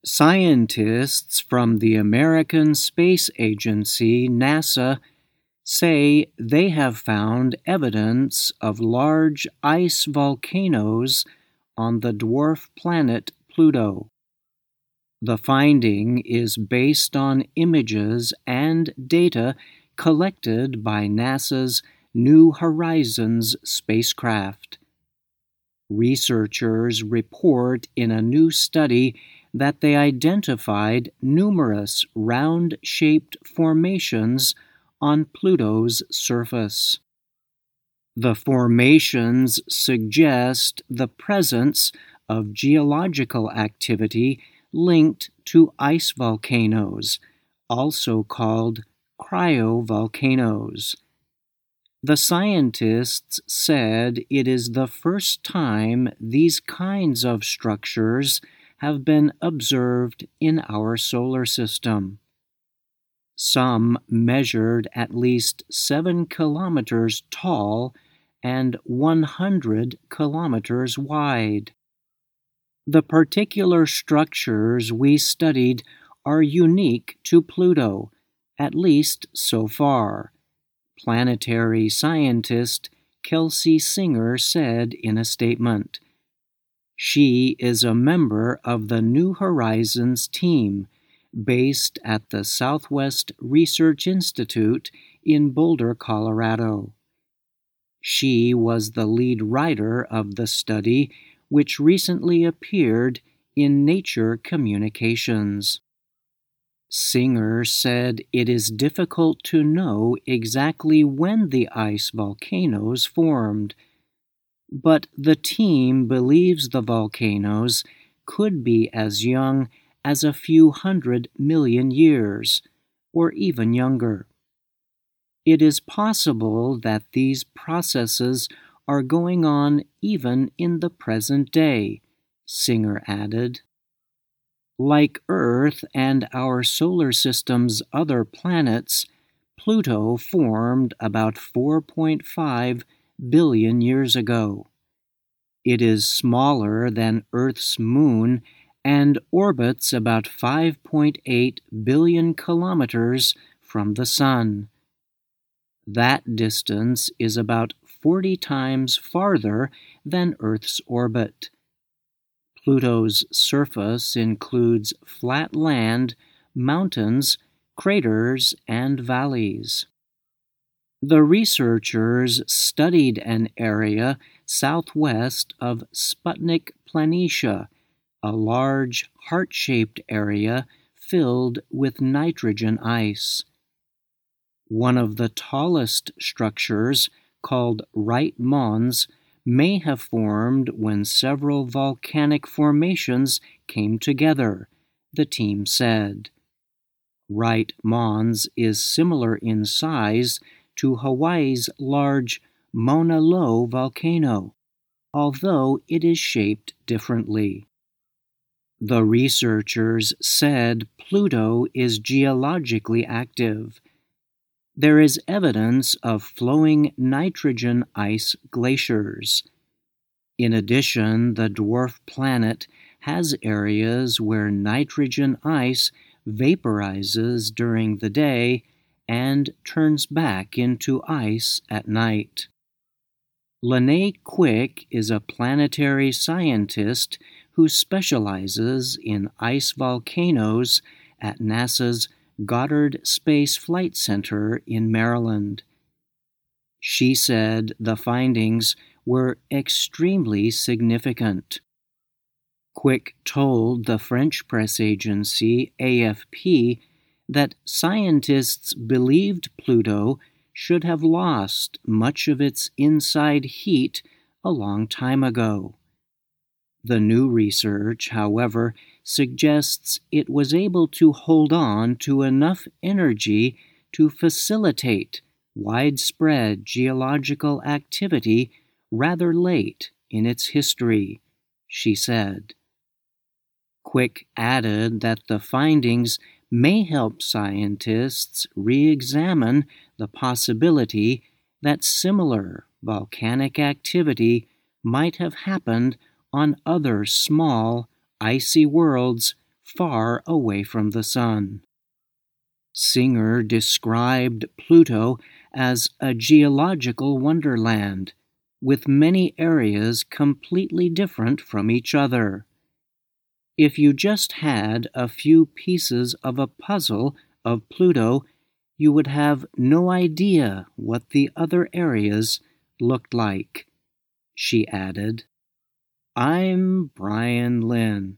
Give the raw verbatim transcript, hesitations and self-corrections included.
Scientists from the American Space Agency, NASA, say they have found evidence of large ice volcanoes on the dwarf planet Pluto. The finding is based on images and data collected by NASA's New Horizons spacecraft. Researchers report in a new study that they identified numerous round-shaped formations on Pluto's surface. The formations suggest the presence of geological activity linked to ice volcanoes, also called cryovolcanoes. The scientists said it is the first time these kinds of structures have been observed in our solar system. Some measured at least seven kilometers tall and one hundred kilometers wide. The particular structures we studied are unique to Pluto, at least so far, planetary scientist Kelsey Singer said in a statement. She is a member of the New Horizons team, based at the Southwest Research Institute in Boulder, Colorado. She was the lead writer of the study, which recently appeared in Nature Communications. Singer said it is difficult to know exactly when the ice volcanoes formed, but the team believes the volcanoes could be as young as a few hundred million years, or even younger. It is possible that these processes are going on even in the present day, Singer added. Like Earth and our solar system's other planets, Pluto formed about four point five billion years ago. It is smaller than Earth's moon and orbits about five point eight billion kilometers from the Sun. That distance is about forty times farther than Earth's orbit. Pluto's surface includes flat land, mountains, craters, and valleys. The researchers studied an area southwest of Sputnik Planitia, a large heart-shaped area filled with nitrogen ice. One of the tallest structures, called Wright Mons, may have formed when several volcanic formations came together, the team said. Wright Mons is similar in size to Hawaii's large Mauna Loa volcano, although it is shaped differently. The researchers said Pluto is geologically active. There is evidence of flowing nitrogen ice glaciers. In addition, the dwarf planet has areas where nitrogen ice vaporizes during the day and turns back into ice at night. Lene Quick is a planetary scientist who specializes in ice volcanoes at NASA's Goddard Space Flight Center in Maryland. She said the findings were extremely significant. Quick told the French press agency A F P that scientists believed Pluto should have lost much of its inside heat a long time ago. The new research, however, suggests it was able to hold on to enough energy to facilitate widespread geological activity rather late in its history, she said. Quick added that the findings may help scientists re-examine the possibility that similar volcanic activity might have happened on other small, icy worlds far away from the Sun. Singer described Pluto as a geological wonderland, with many areas completely different from each other. If you just had a few pieces of a puzzle of Pluto, you would have no idea what the other areas looked like. She added, "I'm Brian Lynn.